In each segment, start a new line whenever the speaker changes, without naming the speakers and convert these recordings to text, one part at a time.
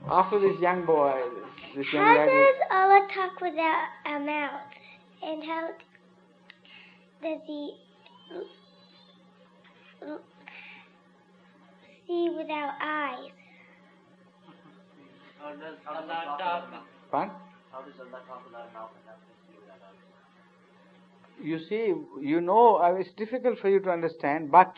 After this young boy, this young
How
lad.
does Allah talk without a mouth? And how does he see without eyes?
How does Allah talk?
Fine?
How does Allah talk without a mouth and how does he see without eyes?
You see, it's difficult for you to understand, but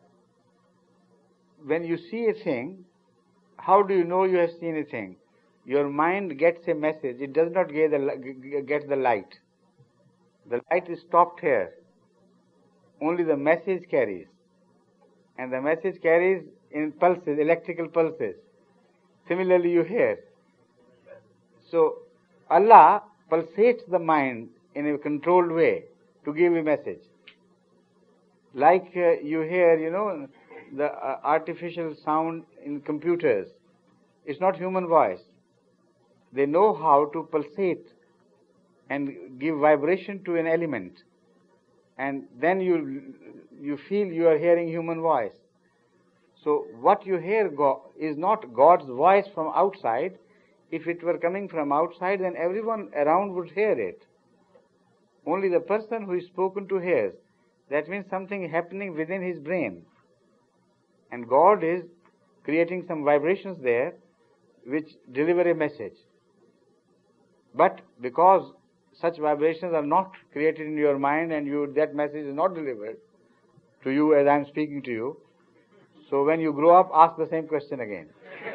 when you see a thing, how do you know you have seen a thing? Your mind gets a message. It does not get the light. The light is stopped here. Only the message carries. And the message carries in pulses, electrical pulses. Similarly, you hear. So, Allah pulsates the mind in a controlled way to give a message. Like you hear, the artificial sound in computers. It's not human voice. They know how to pulsate and give vibration to an element. And then you feel you are hearing human voice. So what you hear is not God's voice from outside. If it were coming from outside, then everyone around would hear it. Only the person who is spoken to hears. That means something happening within his brain. And God is creating some vibrations there which deliver a message. But because such vibrations are not created in your mind and that message is not delivered to you as I am speaking to you, so when you grow up, ask the same question again.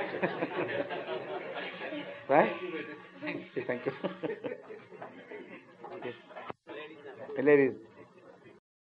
Right? Thank you. Yes. Ladies.